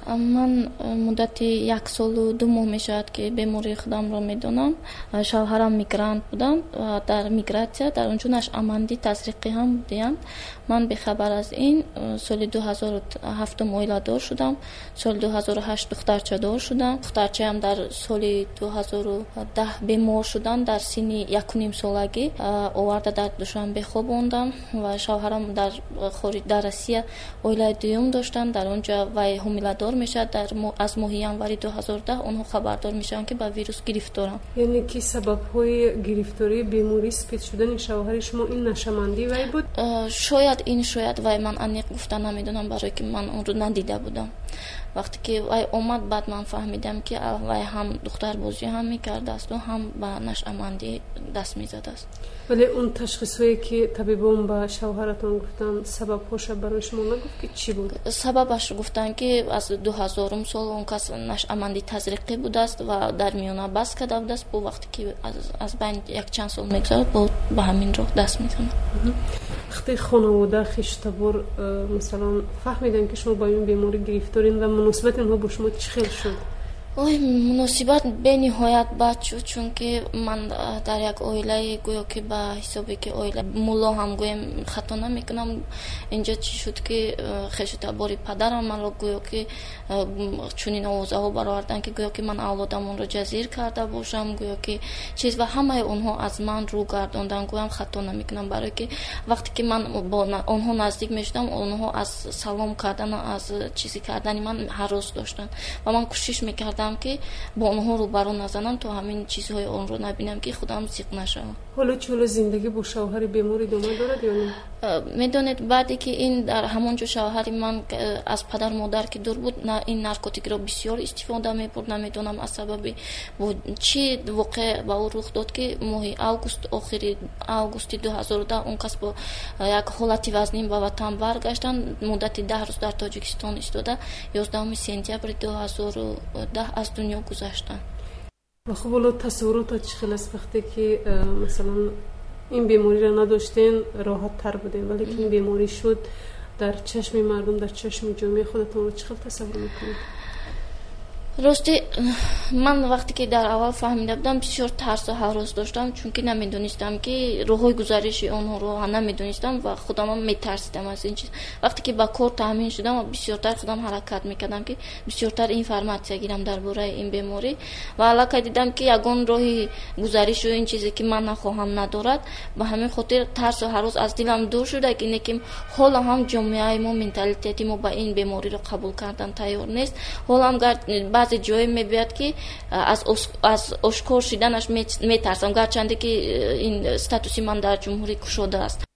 من مدت 1 سال و 2 ماه می شود که بیماری خودم را می دانم. شوهرم میگرانت بودند و در میگراتیا در اونجا نشأمندی تزریقی هم بودند. من به خبر از این سال 2007 اویلادور شدم. سال 2008 دخترچه دار شدم. دخترچه هم در سال 2010 بیمار شدن در سن 1.5 سالگی آورده در دوشنبه خواباندم و شوهرم در روسیه اویلای دوم داشتن. در اونجا وای حامله‌دار میشه. از ماه ینوری 2010 اونها خبردار میشن که با ویروس گرفتارم. یعنی که سبب های گرفتاری بیماری سپید شدن شوهر شما این نشمندی وای بود؟ شاید وای من انیق گفتن نمیدونم برای که من اون رو ندیده بودم. وقتی که وای اومد بعد من فهمیدم که وای هم دختر بازی هم میکرده است و هم به نشأمندی دست میزده است. ولی اون تشخیصی که طبیبان به شوهرتون گفتن سببش برای شما نگفت که چی بود؟ سببش گفتن که از 2000 سال اون کس نشأمندی تزریقی بوده است و در میانه بس کرده بوده است. با وقتی که از بین یک چند سال میگذره به همین راه دست میزنه. وقتی خانواده خیشتبار مثلا فهمیدن که شما با این بیماری گرفتارین و مناسبت اینها با شما چی خیلی شد؟ مناسبت به نهایت بد شد، چون که من در یک اویله گویا که به حسابی که اویله مولا هم گویم خطا نمیکنم. اینجا چی شد که خیشتباری پدرم من را گویا که چون این آوازه ها برآوردن که گویا که من اولادم اون را جزیر کرده باشم، گویا که چیز و همه اونها از من رو گرداندن. گویم خطا نمیکنم، برای که وقتی که من با اونها نزدیک میشدم اونها از سلام کردن از چیزی کردن من هراس داشتن و من کوشش میکردم که با اونها رو برو نزنم تا همین چیزهای اون رو نبینم که خودم زیق نشم. حالا چطور زندگی با شوهر بیماری ادامه دارد یا نه؟ میدونید بعدی که این در همونجا شوهر من از پدر مادر که دور بود این نارکوتیک را بسیار استفاده می‌برد. نمیدونم از سبب چی واقع با او رخ داد که ماه آخری آگوست 2010 اون کس با یک حالت وزنی به وطن برگشتن. مدت 10 روز در تاجیکستان ایستاده 11 سپتامبر 2010 از دنیا گذشتن. و خب حالا تصورات چخیل است وقتی که مثلا این بیماری را نداشتین راحت تر بودین، ولی که این بیماری شد در چشم مردم در چشم جامعه خودتون رو چخیل تصور میکنید؟ راستی من وقتی که در اول فهمیده بودم بسیار ترس و هراس داشتم، چون که نمیدونستم که راههای گزارش اونها رو نمیدونستم و خودم هم میترسیدم از این چیز. وقتی که با کار تامین شدم و بسیارتر خودم حرکت میکردم که بسیارتر اینفورماسیون گیرم درباره این بیماری و علاقه دیدم که یگان راهی گزارش و این چیزی که من نخواهم ندارد. به همین خاطر ترس و هراس از دلم دور شده که اینه که حالا هم جامعه ما منتالیتی ما با این بیماری رو قبول کردن تیار نیست. حالا هم بعضی جایی میبینید که از اشکار شدنش میترسم، گرچنده که این استاتوسی من در جمهوری گشوده است.